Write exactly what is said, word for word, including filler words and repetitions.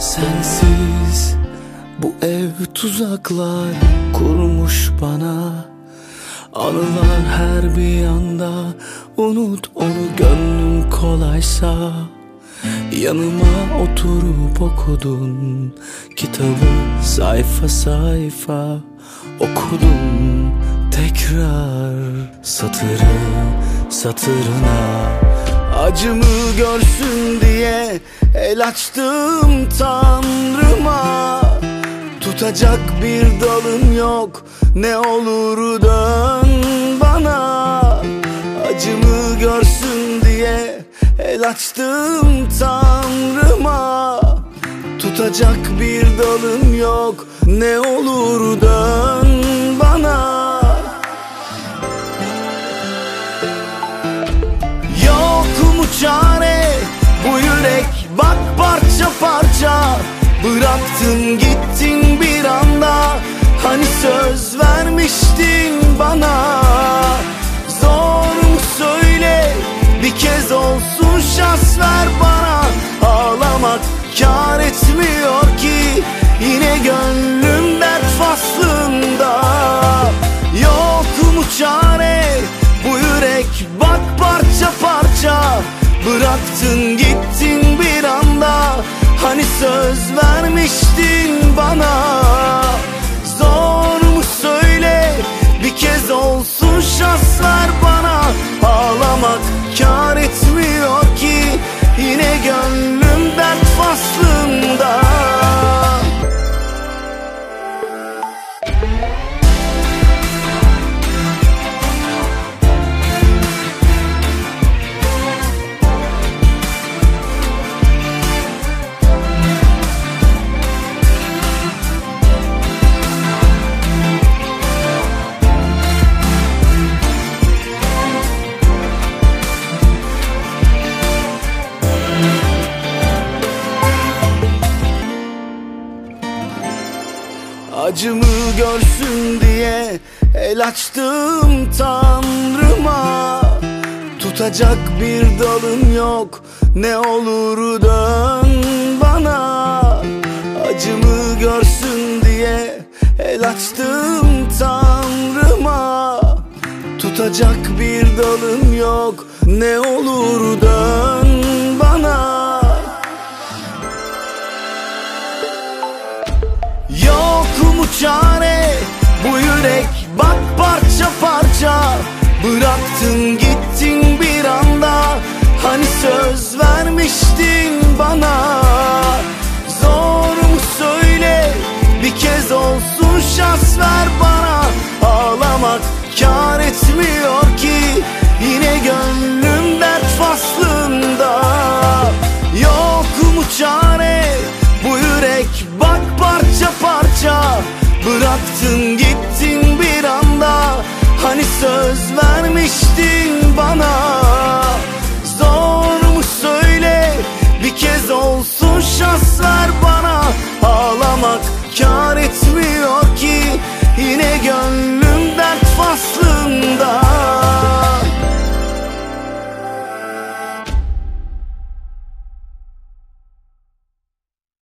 Sensiz bu ev tuzaklar kurmuş bana. Anılar her bir yanda, unut onu gönlüm kolaysa. Yanıma oturup okudun kitabı, sayfa sayfa okudum tekrar satırı satırına. Acımı görsün diye el açtım Tanrıma. Tutacak bir dalım yok, ne olur dön bana. Acımı görsün diye el açtım Tanrıma. Tutacak bir dalım yok, ne olur dön bana. Yok mu çare bu yürek, bak parça parça. Bıraktın gittin bir anda, hani söz vermiştin bana. Zor mu söyle, bir kez olsun şans ver bana. Ağlamak kâr etmiyor ki, yine gönlüm dert faslında. Yok mu çare bu yürek, bak parça parça. Bıraktın gittin bir anda, hani söz vermiştin bana. Zor mu söyle, bir kez olsun şans ver bana. Ağlamak kâr etmiyor ki, yine gönlüm dert faslında. Acımı görsün diye el açtım Tanrıma. Tutacak bir dalım yok, ne olur dön bana. Acımı görsün diye el açtım Tanrıma. Tutacak bir dalım yok, ne olur dön bana. Yok mu çare bu yürek, bak parça parça. Bıraktın gittin bir anda, hani söz vermiştin bana. Zor mu söyle, bir kez olsun şans ver bana. Ağlamak kâr etmiyor ki, yine gönlüm dert faslında. Yok mu çare bu yürek, bak parça parça. Bıraktın gittin bir anda, hani söz vermiştin bana. Zor mu söyle, bir kez olsun şans ver bana. Ağlamak kâr etmiyor ki, yine gönlüm